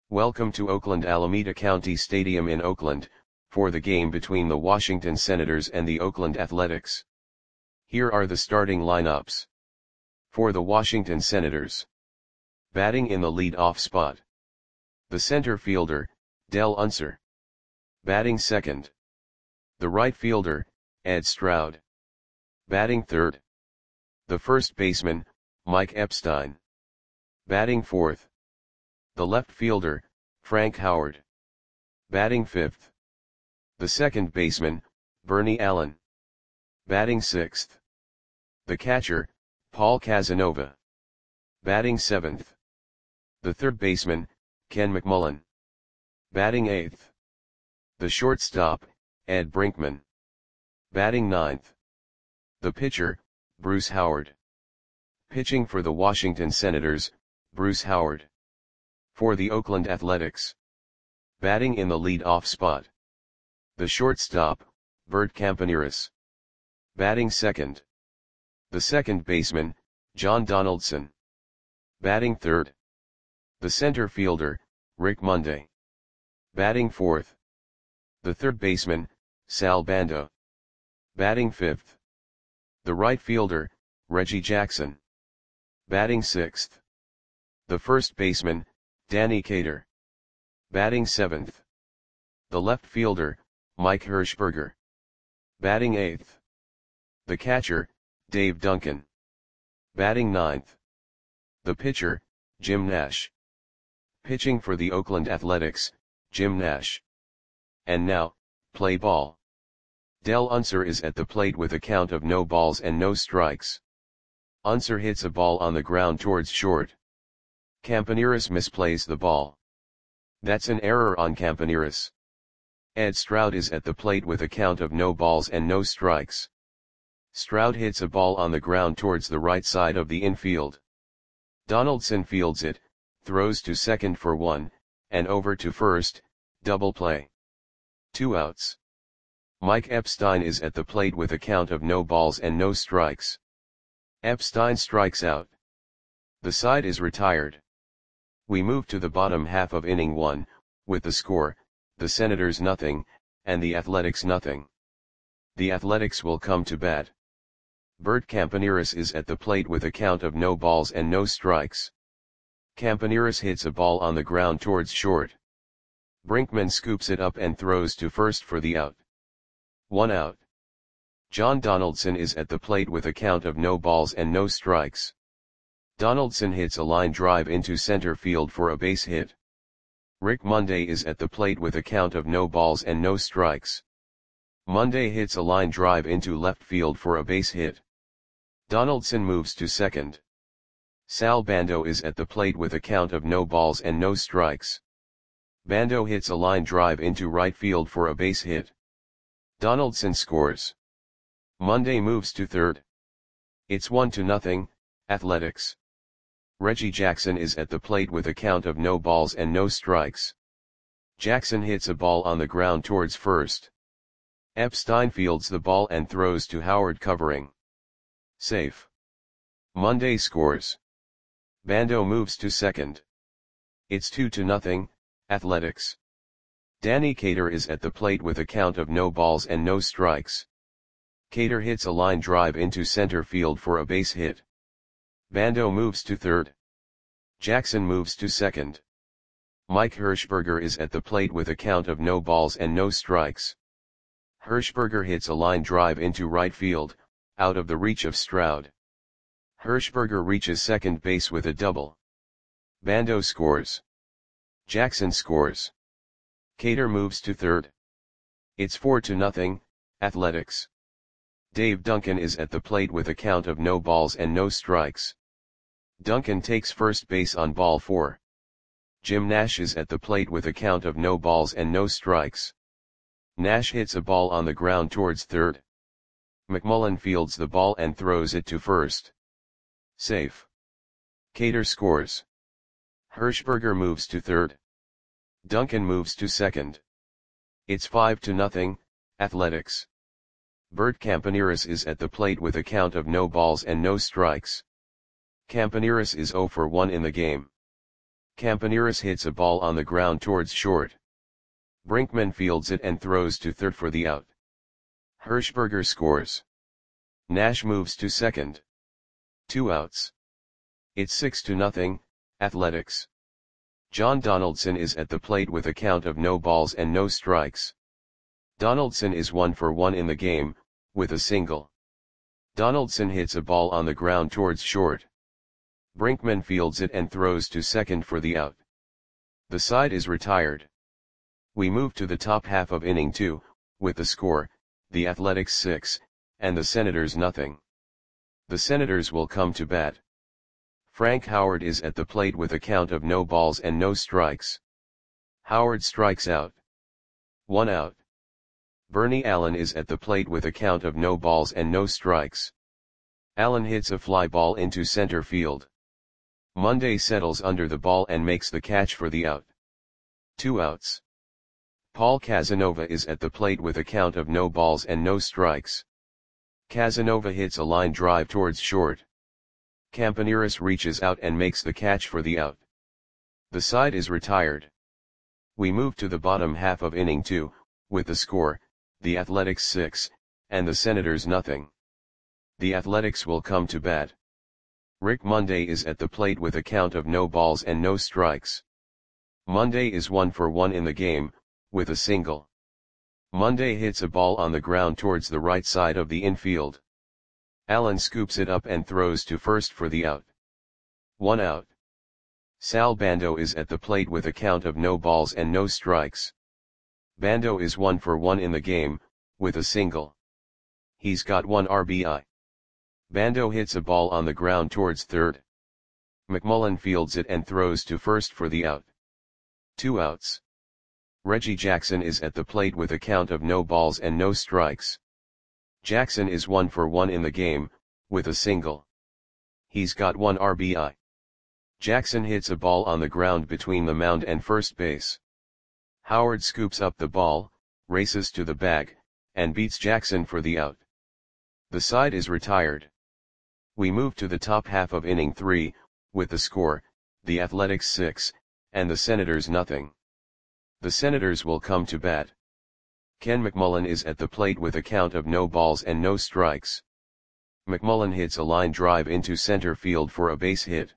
Welcome to Oakland Alameda County Stadium in Oakland, for the game between the Washington Senators and the Oakland Athletics. Here are the starting lineups. For the Washington Senators. Batting in the lead-off spot. The center fielder, Dell Unser. Batting second. The right fielder, Ed Stroud. Batting third. The first baseman, Mike Epstein. Batting fourth. The left fielder, Frank Howard. Batting fifth. The second baseman, Bernie Allen. Batting sixth. The catcher, Paul Casanova. Batting seventh. The third baseman, Ken McMullen. Batting eighth. The shortstop, Ed Brinkman. Batting ninth. The pitcher, Bruce Howard. Pitching for the Washington Senators, Bruce Howard. For the Oakland Athletics. Batting in the lead-off spot. The shortstop, Bert Campaneris. Batting second. The second baseman, John Donaldson. Batting third. The center fielder, Rick Monday. Batting fourth. The third baseman, Sal Bando. Batting fifth. The right fielder, Reggie Jackson. Batting sixth. The first baseman, Danny Cater. Batting seventh. The left fielder, Mike Hirschberger. Batting eighth. The catcher, Dave Duncan. Batting ninth. The pitcher, Jim Nash. Pitching for the Oakland Athletics, Jim Nash. And now, play ball. Dell Unser is at the plate with a count of no balls and no strikes. Unser hits a ball on the ground towards short. Campaneris misplays the ball. That's an error on Campaneris. Ed Stroud is at the plate with a count of no balls and no strikes. Stroud hits a ball on the ground towards the right side of the infield. Donaldson fields it, throws to second for one, and over to first, double play. 2 outs. Mike Epstein is at the plate with a count of no balls and no strikes. Epstein strikes out. The side is retired. We move to the bottom half of inning 1, with the score, the Senators nothing, and the Athletics nothing. The Athletics will come to bat. Bert Campaneris is at the plate with a count of no balls and no strikes. Campaneris hits a ball on the ground towards short. Brinkman scoops it up and throws to first for the out. 1 out. John Donaldson is at the plate with a count of no balls and no strikes. Donaldson hits a line drive into center field for a base hit. Rick Monday is at the plate with a count of no balls and no strikes. Monday hits a line drive into left field for a base hit. Donaldson moves to second. Sal Bando is at the plate with a count of no balls and no strikes. Bando hits a line drive into right field for a base hit. Donaldson scores. Monday moves to third. It's 1-0, Athletics. Reggie Jackson is at the plate with a count of no balls and no strikes. Jackson hits a ball on the ground towards first. Epstein fields the ball and throws to Howard covering. Safe. Monday scores. Bando moves to second. It's 2-0, Athletics. Danny Cater is at the plate with a count of no balls and no strikes. Cater hits a line drive into center field for a base hit. Bando moves to third. Jackson moves to second. Mike Hirschberger is at the plate with a count of no balls and no strikes. Hirschberger hits a line drive into right field, out of the reach of Stroud. Hirschberger reaches second base with a double. Bando scores. Jackson scores. Cater moves to third. It's 4-0, Athletics. Dave Duncan is at the plate with a count of no balls and no strikes. Duncan takes first base on ball 4. Jim Nash is at the plate with a count of no balls and no strikes. Nash hits a ball on the ground towards third. McMullen fields the ball and throws it to first. Safe. Cater scores. Hirschberger moves to third. Duncan moves to second. It's 5-0, Athletics. Bert Campaneris is at the plate with a count of no balls and no strikes. Campaneris is 0 for 1 in the game. Campaneris hits a ball on the ground towards short. Brinkman fields it and throws to third for the out. Hirschberger scores. Nash moves to second. 2 outs. It's 6-0, Athletics. John Donaldson is at the plate with a count of no balls and no strikes. Donaldson is 1 for 1 in the game, with a single. Donaldson hits a ball on the ground towards short. Brinkman fields it and throws to second for the out. The side is retired. We move to the top half of inning 2, with the score, the Athletics 6, and the Senators nothing. The Senators will come to bat. Frank Howard is at the plate with a count of no balls and no strikes. Howard strikes out. 1 out. Bernie Allen is at the plate with a count of no balls and no strikes. Allen hits a fly ball into center field. Monday settles under the ball and makes the catch for the out. 2 outs. Paul Casanova is at the plate with a count of no balls and no strikes. Casanova hits a line drive towards short. Campaneris reaches out and makes the catch for the out. The side is retired. We move to the bottom half of inning 2, with the score, the Athletics 6, and the Senators nothing. The Athletics will come to bat. Rick Monday is at the plate with a count of no balls and no strikes. Monday is 1 for 1 in the game, with a single. Monday hits a ball on the ground towards the right side of the infield. Allen scoops it up and throws to first for the out. 1 out. Sal Bando is at the plate with a count of no balls and no strikes. Bando is 1 for 1 in the game, with a single. He's got 1 RBI. Bando hits a ball on the ground towards third. McMullen fields it and throws to first for the out. 2 outs. Reggie Jackson is at the plate with a count of no balls and no strikes. Jackson is 1 for 1 in the game, with a single. He's got 1 RBI. Jackson hits a ball on the ground between the mound and first base. Howard scoops up the ball, races to the bag, and beats Jackson for the out. The side is retired. We move to the top half of inning 3, with the score, the Athletics 6, and the Senators nothing. The Senators will come to bat. Ken McMullen is at the plate with a count of no balls and no strikes. McMullen hits a line drive into center field for a base hit.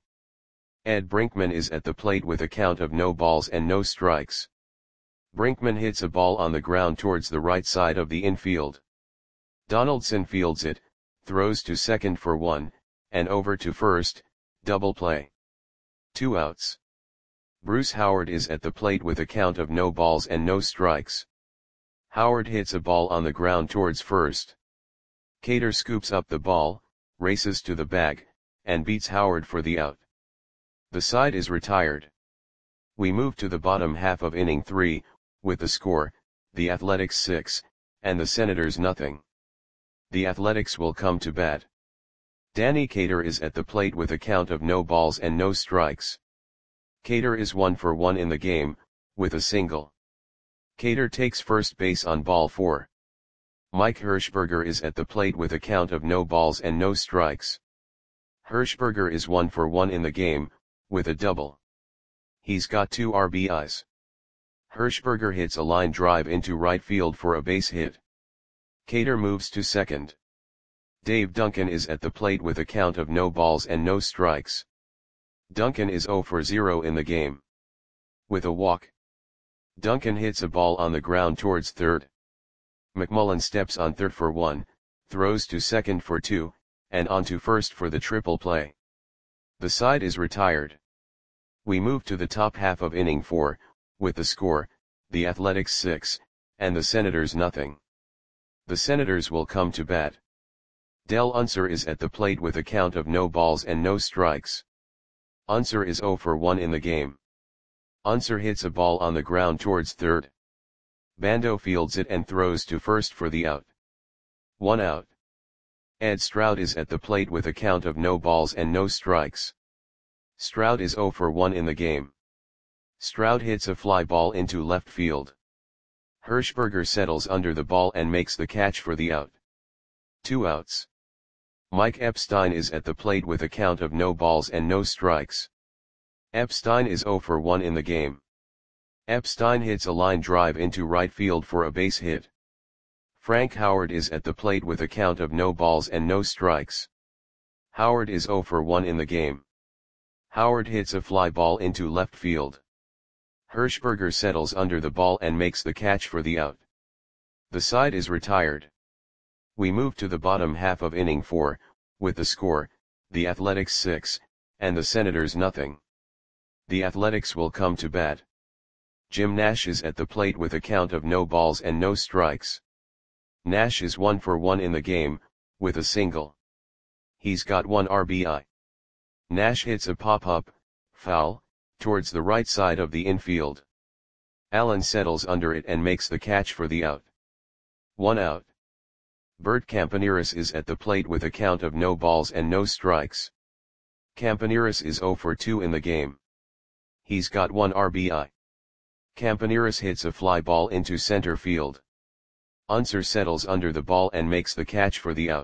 Ed Brinkman is at the plate with a count of no balls and no strikes. Brinkman hits a ball on the ground towards the right side of the infield. Donaldson fields it, throws to second for 1, and over to first, double play. 2 outs. Bruce Howard is at the plate with a count of no balls and no strikes. Howard hits a ball on the ground towards first. Cater scoops up the ball, races to the bag, and beats Howard for the out. The side is retired. We move to the bottom half of inning 3, with the score, the Athletics 6, and the Senators nothing. The Athletics will come to bat. Danny Cater is at the plate with a count of no balls and no strikes. Cater is 1 for 1 in the game, with a single. Cater takes first base on ball 4. Mike Hirschberger is at the plate with a count of no balls and no strikes. Hirschberger is 1 for 1 in the game, with a double. He's got 2 RBIs. Hirschberger hits a line drive into right field for a base hit. Cater moves to second. Dave Duncan is at the plate with a count of no balls and no strikes. Duncan is 0 for 0 in the game. With a walk. Duncan hits a ball on the ground towards third. McMullen steps on third for 1, throws to second for 2, and on to first for the triple play. The side is retired. We move to the top half of inning 4, with the score, the Athletics 6, and the Senators nothing. The Senators will come to bat. Del Unser is at the plate with a count of no balls and no strikes. Unser is 0 for 1 in the game. Unser hits a ball on the ground towards third. Bando fields it and throws to first for the out. 1 out. Ed Stroud is at the plate with a count of no balls and no strikes. Stroud is 0 for 1 in the game. Stroud hits a fly ball into left field. Hirschberger settles under the ball and makes the catch for the out. 2 outs. Mike Epstein is at the plate with a count of no balls and no strikes. Epstein is 0 for 1 in the game. Epstein hits a line drive into right field for a base hit. Frank Howard is at the plate with a count of no balls and no strikes. Howard is 0 for 1 in the game. Howard hits a fly ball into left field. Hirschberger settles under the ball and makes the catch for the out. The side is retired. We move to the bottom half of inning 4, with the score, the Athletics 6, and the Senators nothing. The Athletics will come to bat. Jim Nash is at the plate with a count of no balls and no strikes. Nash is 1 for 1 in the game, with a single. He's got 1 RBI. Nash hits a pop-up, foul, towards the right side of the infield. Allen settles under it and makes the catch for the out. 1 out. Bert Campaneris is at the plate with a count of no balls and no strikes. Campaneris is 0 for 2 in the game. He's got 1 RBI. Campaneris hits a fly ball into center field. Unser settles under the ball and makes the catch for the out.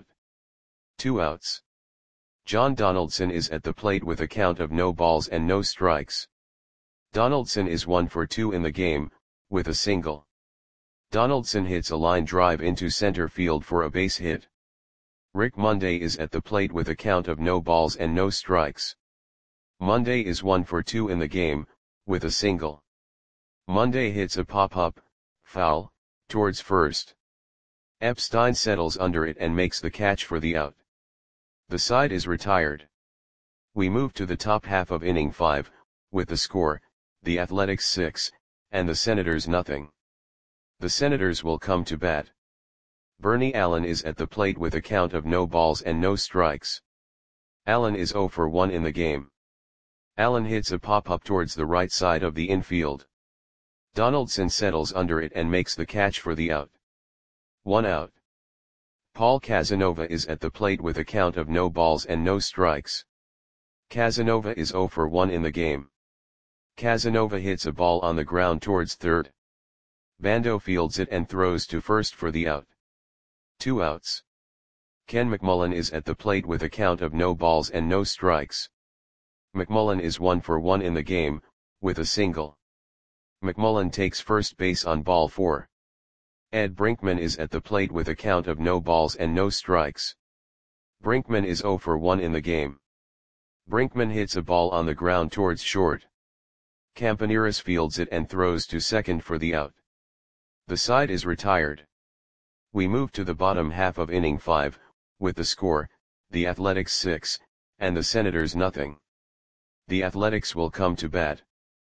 2 outs. John Donaldson is at the plate with a count of no balls and no strikes. Donaldson is 1 for 2 in the game, with a single. Donaldson hits a line drive into center field for a base hit. Rick Monday is at the plate with a count of no balls and no strikes. Monday is 1 for 2 in the game, with a single. Monday hits a pop-up, foul, towards first. Epstein settles under it and makes the catch for the out. The side is retired. We move to the top half of inning 5, with the score, the Athletics 6, and the Senators nothing. The Senators will come to bat. Bernie Allen is at the plate with a count of no balls and no strikes. Allen is 0 for 1 in the game. Allen hits a pop-up towards the right side of the infield. Donaldson settles under it and makes the catch for the out. 1 out. Paul Casanova is at the plate with a count of no balls and no strikes. Casanova is 0 for 1 in the game. Casanova hits a ball on the ground towards third. Bando fields it and throws to first for the out. 2 outs. Ken McMullen is at the plate with a count of no balls and no strikes. McMullen is 1 for 1 in the game, with a single. McMullen takes first base on ball 4. Ed Brinkman is at the plate with a count of no balls and no strikes. Brinkman is 0 for 1 in the game. Brinkman hits a ball on the ground towards short. Campaneris fields it and throws to second for the out. The side is retired. We move to the bottom half of inning 5, with the score, the Athletics 6, and the Senators nothing. The Athletics will come to bat.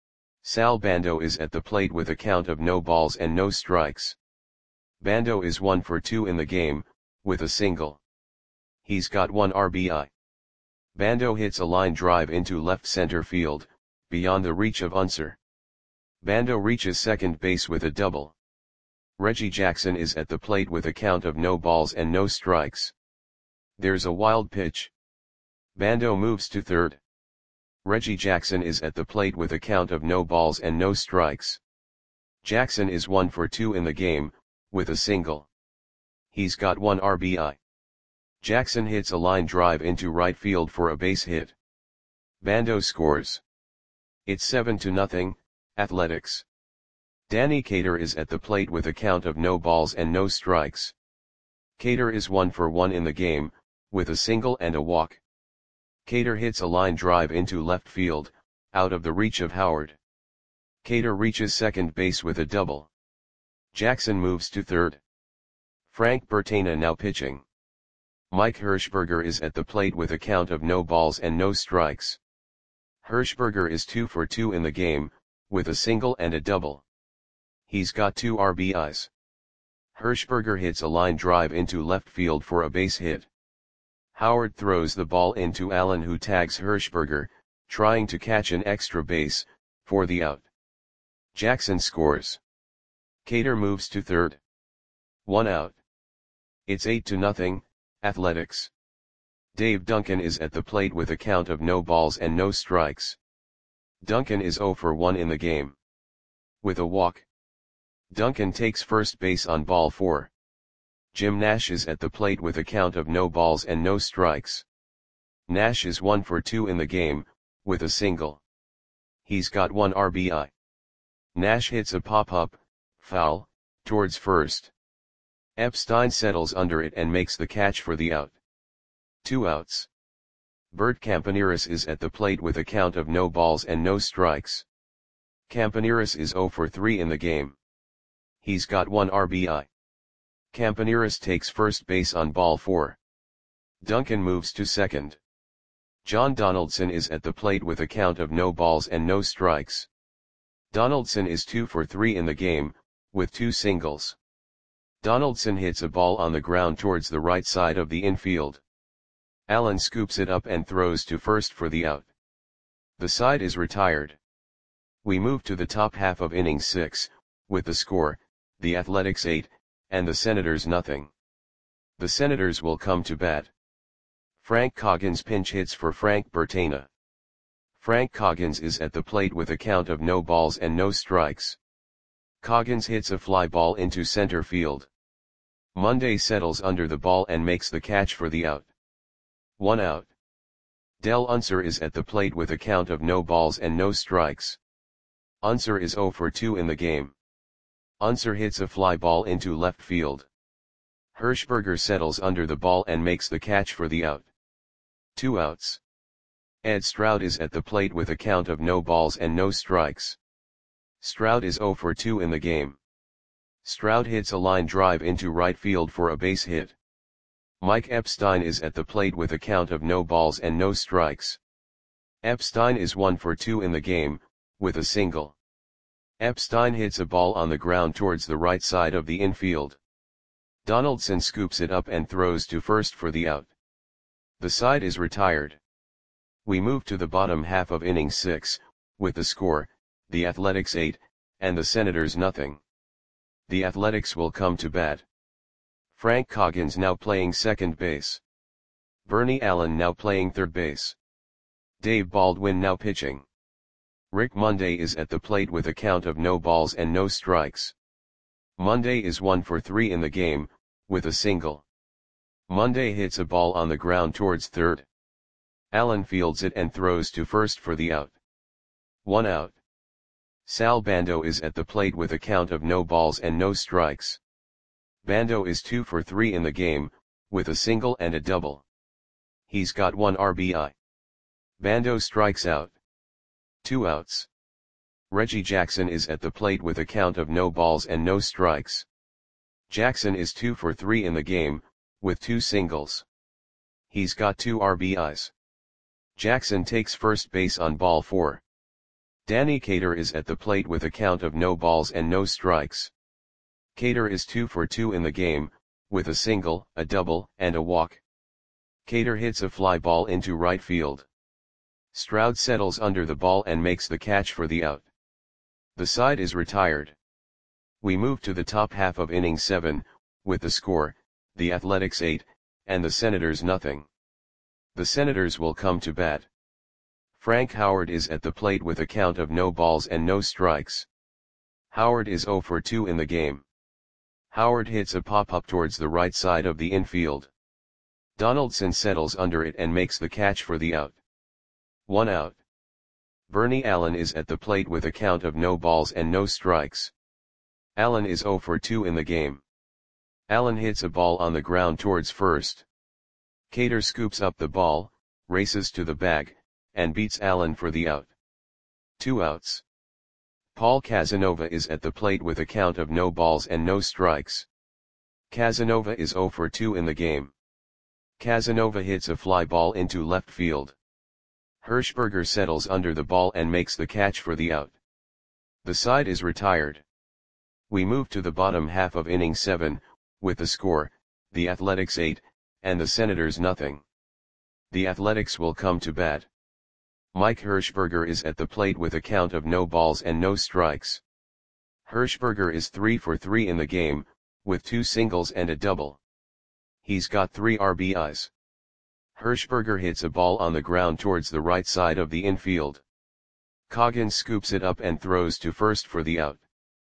Sal Bando is at the plate with a count of no balls and no strikes. Bando is 1 for 2 in the game, with a single. He's got 1 RBI. Bando hits a line drive into left center field, beyond the reach of Unser. Bando reaches second base with a double. Reggie Jackson is at the plate with a count of no balls and no strikes. There's a wild pitch. Bando moves to third. Reggie Jackson is at the plate with a count of no balls and no strikes. Jackson is 1 for 2 in the game, with a single. He's got 1 RBI. Jackson hits a line drive into right field for a base hit. Bando scores. It's 7-0, Athletics. Danny Cater is at the plate with a count of no balls and no strikes. Cater is 1 for 1 in the game, with a single and a walk. Cater hits a line drive into left field, out of the reach of Howard. Cater reaches second base with a double. Jackson moves to third. Frank Bertana now pitching. Mike Hirschberger is at the plate with a count of no balls and no strikes. Hirschberger is 2 for 2 in the game, with a single and a double. He's got 2 RBIs. Hirschberger hits a line drive into left field for a base hit. Howard throws the ball into Allen, who tags Hirschberger, trying to catch an extra base, for the out. Jackson scores. Cater moves to third. 1 out. It's 8-0, Athletics. Dave Duncan is at the plate with a count of no balls and no strikes. Duncan is 0 for 1 in the game. With a walk. Duncan takes first base on ball 4. Jim Nash is at the plate with a count of no balls and no strikes. Nash is 1 for 2 in the game, with a single. He's got 1 RBI. Nash hits a pop-up, foul, towards first. Epstein settles under it and makes the catch for the out. 2 outs. Bert Campaneris is at the plate with a count of no balls and no strikes. Campaneris is 0 for 3 in the game. He's got 1 RBI. Campaneris takes first base on ball 4. Duncan moves to second. John Donaldson is at the plate with a count of no balls and no strikes. Donaldson is 2 for 3 in the game, with 2 singles. Donaldson hits a ball on the ground towards the right side of the infield. Allen scoops it up and throws to first for the out. The side is retired. We move to the top half of inning 6, with the score, the Athletics 8, and the Senators nothing. The Senators will come to bat. Frank Coggins pinch hits for Frank Bertana. Frank Coggins is at the plate with a count of no balls and no strikes. Coggins hits a fly ball into center field. Monday settles under the ball and makes the catch for the out. 1 out. Del Unser is at the plate with a count of no balls and no strikes. Unser is 0 for 2 in the game. Unser hits a fly ball into left field. Hirschberger settles under the ball and makes the catch for the out. 2 outs. Ed Stroud is at the plate with a count of no balls and no strikes. Stroud is 0 for 2 in the game. Stroud hits a line drive into right field for a base hit. Mike Epstein is at the plate with a count of no balls and no strikes. Epstein is 1 for 2 in the game, with a single. Epstein hits a ball on the ground towards the right side of the infield. Donaldson scoops it up and throws to first for the out. The side is retired. We move to the bottom half of inning 6, with the score, the Athletics 8, and the Senators nothing. The Athletics will come to bat. Frank Coggins now playing second base. Bernie Allen now playing third base. Dave Baldwin now pitching. Rick Monday is at the plate with a count of no balls and no strikes. Monday is 1 for 3 in the game, with a single. Monday hits a ball on the ground towards third. Allen fields it and throws to first for the out. 1 out. Sal Bando is at the plate with a count of no balls and no strikes. Bando is 2 for 3 in the game, with a single and a double. He's got 1 RBI. Bando strikes out. 2 outs. Reggie Jackson is at the plate with a count of no balls and no strikes. Jackson is 2 for 3 in the game, with 2 singles. He's got 2 RBIs. Jackson takes first base on ball 4. Danny Cater is at the plate with a count of no balls and no strikes. Cater is 2 for 2 in the game, with a single, a double, and a walk. Cater hits a fly ball into right field. Stroud settles under the ball and makes the catch for the out. The side is retired. We move to the top half of inning 7, with the score, the Athletics 8, and the Senators nothing. The Senators will come to bat. Frank Howard is at the plate with a count of no balls and no strikes. Howard is 0 for 2 in the game. Howard hits a pop-up towards the right side of the infield. Donaldson settles under it and makes the catch for the out. 1 out. Bernie Allen is at the plate with a count of no balls and no strikes. Allen is 0 for 2 in the game. Allen hits a ball on the ground towards first. Cater scoops up the ball, races to the bag, and beats Allen for the out. 2 outs. Paul Casanova is at the plate with a count of no balls and no strikes. Casanova is 0 for 2 in the game. Casanova hits a fly ball into left field. Hirschberger settles under the ball and makes the catch for the out. The side is retired. We move to the bottom half of inning 7, with the score, the Athletics 8, and the Senators nothing. The Athletics will come to bat. Mike Hirschberger is at the plate with a count of no balls and no strikes. Hirschberger is 3 for 3 in the game, with 2 singles and a double. He's got 3 RBIs. Hirschberger hits a ball on the ground towards the right side of the infield. Coggins scoops it up and throws to first for the out.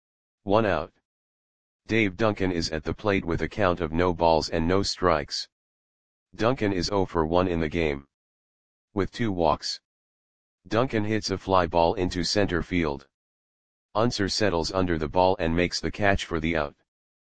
1 out. Dave Duncan is at the plate with a count of no balls and no strikes. Duncan is 0 for 1 in the game, with 2 walks. Duncan hits a fly ball into center field. Unser settles under the ball and makes the catch for the out.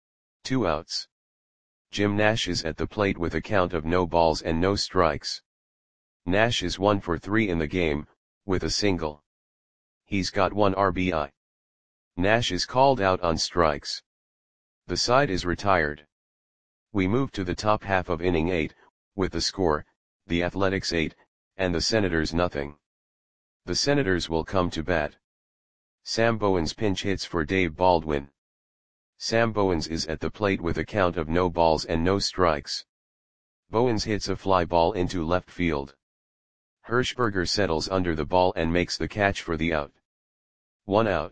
2 outs. Jim Nash is at the plate with a count of no balls and no strikes. Nash is 1 for 3 in the game, with a single. He's got 1 RBI. Nash is called out on strikes. The side is retired. We move to the top half of inning 8, with the score, the Athletics 8, and the Senators nothing. The Senators will come to bat. Sam Bowens pinch hits for Dave Baldwin. Sam Bowens is at the plate with a count of no balls and no strikes. Bowens hits a fly ball into left field. Hirschberger settles under the ball and makes the catch for the out. 1 out.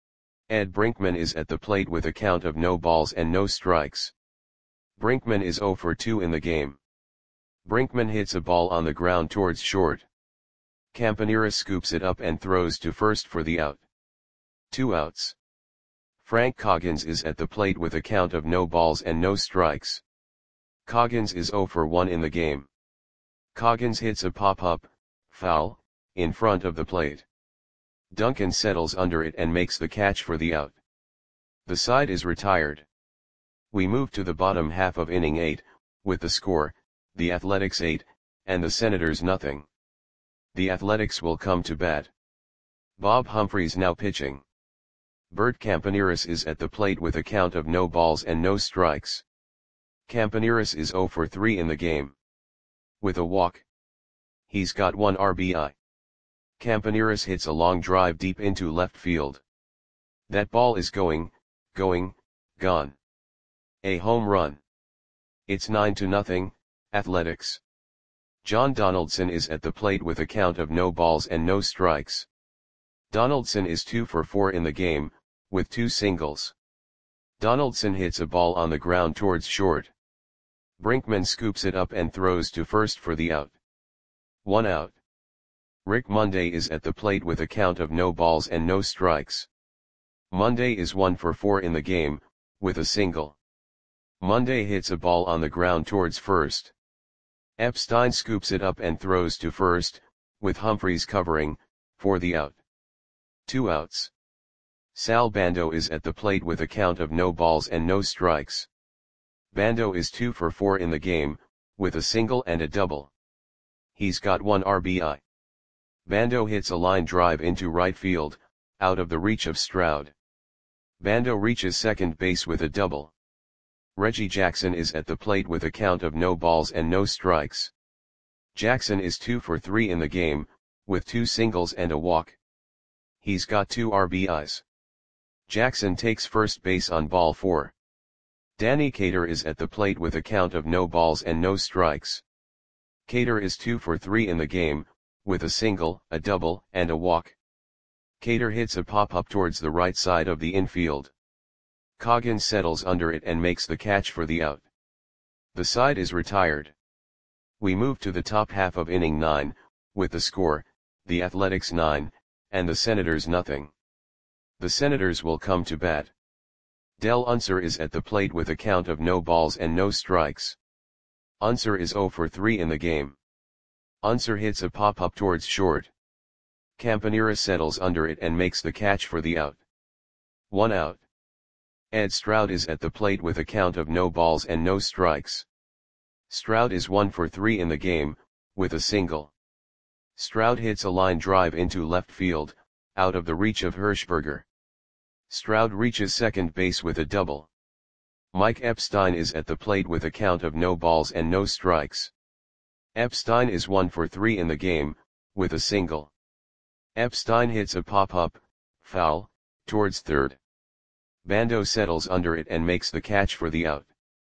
Ed Brinkman is at the plate with a count of no balls and no strikes. Brinkman is 0 for 2 in the game. Brinkman hits a ball on the ground towards short. Campaneris scoops it up and throws to first for the out. 2 outs. Frank Coggins is at the plate with a count of no balls and no strikes. Coggins is 0 for 1 in the game. Coggins hits a pop-up, foul, in front of the plate. Duncan settles under it and makes the catch for the out. The side is retired. We move to the bottom half of inning 8, with the score, the Athletics 8, and the Senators nothing. The Athletics will come to bat. Bob Humphreys now pitching. Bert Campaneris is at the plate with a count of no balls and no strikes. Campaneris is 0 for 3 in the game. With a walk. He's got 1 RBI. Campaneris hits a long drive deep into left field. That ball is going, gone. A home run. It's 9-0, Athletics. John Donaldson is at the plate with a count of no balls and no strikes. Donaldson is 2 for 4 in the game, with 2 singles. Donaldson hits a ball on the ground towards short. Brinkman scoops it up and throws to first for the out. 1 out. Rick Monday is at the plate with a count of no balls and no strikes. Monday is 1 for 4 in the game, with a single. Monday hits a ball on the ground towards first. Epstein scoops it up and throws to first, with Humphreys covering, for the out. 2 outs. Sal Bando is at the plate with a count of no balls and no strikes. Bando is 2 for 4 in the game, with a single and a double. He's got 1 RBI. Bando hits a line drive into right field, out of the reach of Stroud. Bando reaches second base with a double. Reggie Jackson is at the plate with a count of no balls and no strikes. Jackson is 2 for 3 in the game, with 2 singles and a walk. He's got 2 RBIs. Jackson takes first base on ball 4. Danny Cater is at the plate with a count of no balls and no strikes. Cater is 2 for 3 in the game, with a single, a double, and a walk. Cater hits a pop-up towards the right side of the infield. Coggins settles under it and makes the catch for the out. The side is retired. We move to the top half of inning 9, with the score, the Athletics 9, and the Senators nothing. The Senators will come to bat. Del Unser is at the plate with a count of no balls and no strikes. Unser is 0 for 3 in the game. Unser hits a pop-up towards short. Campanera settles under it and makes the catch for the out. 1 out. Ed Stroud is at the plate with a count of no balls and no strikes. Stroud is 1 for 3 in the game, with a single. Stroud hits a line drive into left field, out of the reach of Hirschberger. Stroud reaches second base with a double. Mike Epstein is at the plate with a count of no balls and no strikes. Epstein is 1 for 3 in the game, with a single. Epstein hits a pop-up, foul, towards third. Bando settles under it and makes the catch for the out.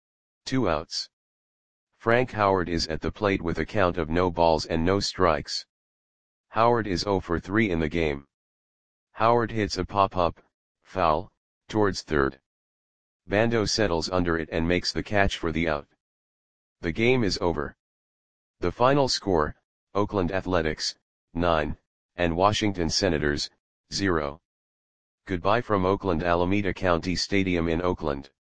2 outs. Frank Howard is at the plate with a count of no balls and no strikes. Howard is 0 for 3 in the game. Howard hits a pop-up, foul, towards third. Bando settles under it and makes the catch for the out. The game is over. The final score, Oakland Athletics, 9, and Washington Senators, 0. Goodbye from Oakland Alameda County Stadium in Oakland.